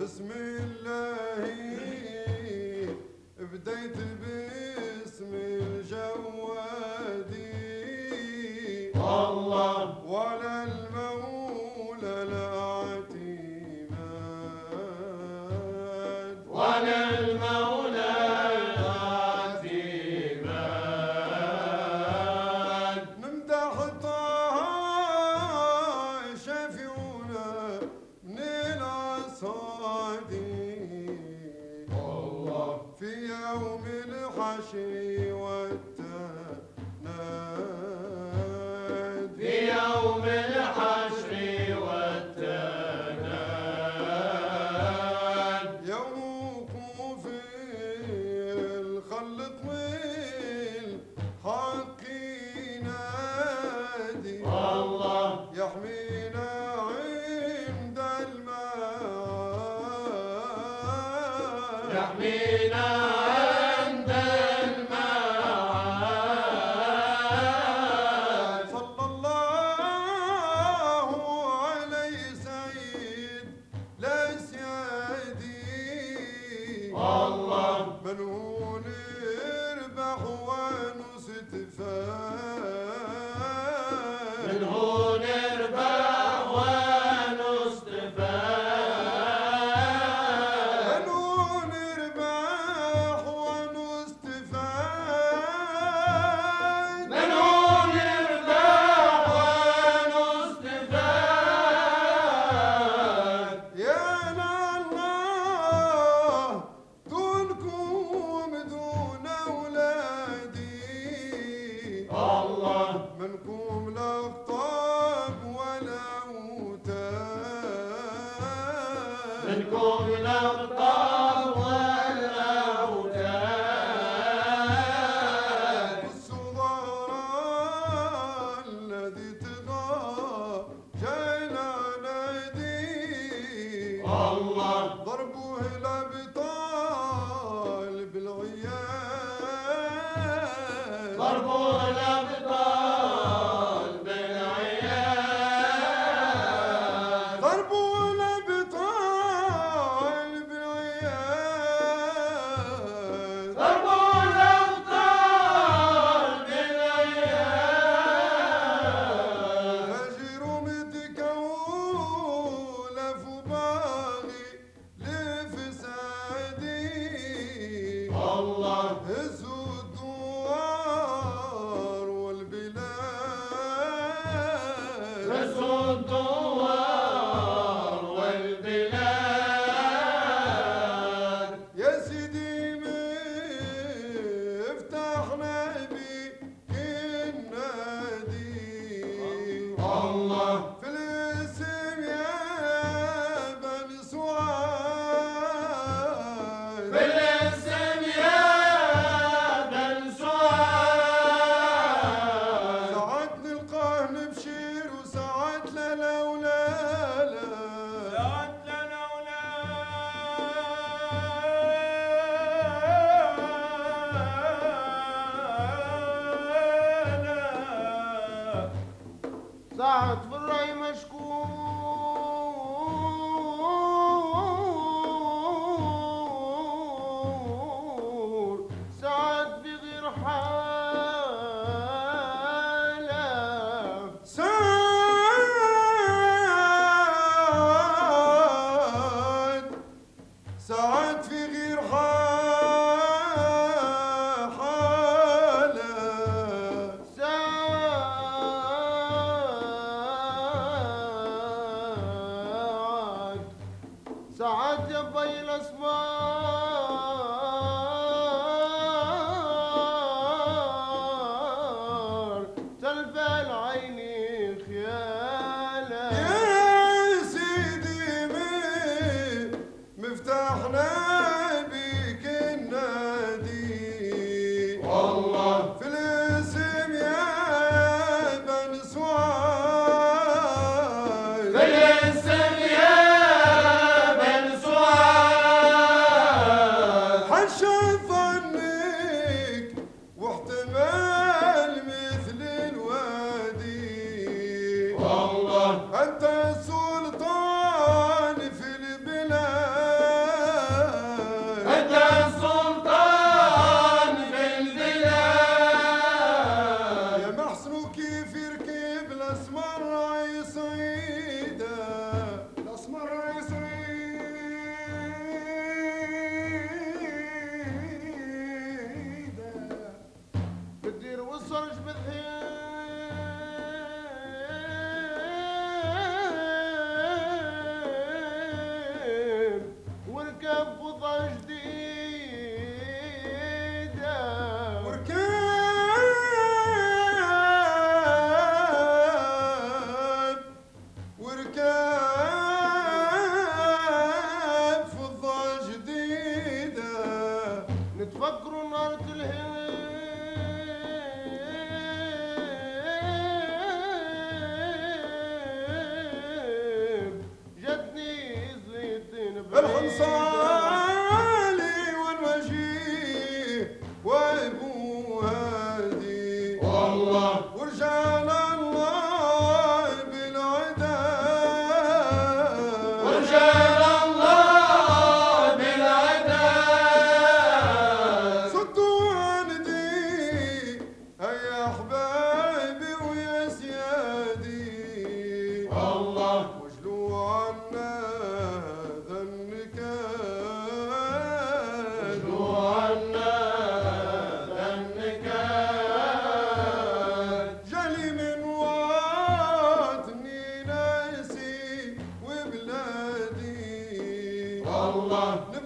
بسم الله بديت باسم الجوادي الله ولا المولى الاعتماد ولا المولى الاعتماد نمدح طه شافعونا من الأصادي الله في يوم الحشر والتناد في يوم الحشر والتناد يوم وقوف الخلق والحق ينادي الله يحمينا عند المعاد يحمينا عند المعاد صلى الله عليه سيد الأسيادي الله من هو نربح ونستفاد من هو نربح ونستفاد من هو نربح ونستفاد من هو نربح ونستفاد يا الله دونكم دون أولادي الله منكم الأقطاب والأوتاد منكم الأقطاب والأوتاد الصغار الذي تغى جينا نادي الله ضربوه الأبطال بالعياد ضربوا الأبطال بالعياد ضربوا الأبطال بالعياد ضربوا الأبطال بالعياد فجروا متكولف باغي لفسادي الله هزوا الدوار والبلاد رسوا الدوار والبلاد يا سيدي مفتاحنا بك النادي الله في الاسم يا بني سعاد بالاسم يا بن سعاد ساعات نلقاه نبشر وساعات لا لا ولا لا ساعات لنا ولا ساعات في الرأي مشكور ساعات في غير حالة ساعات في غير حالة ساعات يبي الأسمار تلفى العين خيالا يا سيدي مفتاحنا بك النادي والله في الاسم يا بن سعاد بالاسم يا بن سعاد صالي والوجيه وابو هادي والله ورجال الله بالعداء ورجال الله بالعداء صدوا والدي يا احبابي ويا سيادي والله وجلوا عنا ذا النكال وعنا ذا النكال جالي من وطني ناسي وبلادي والله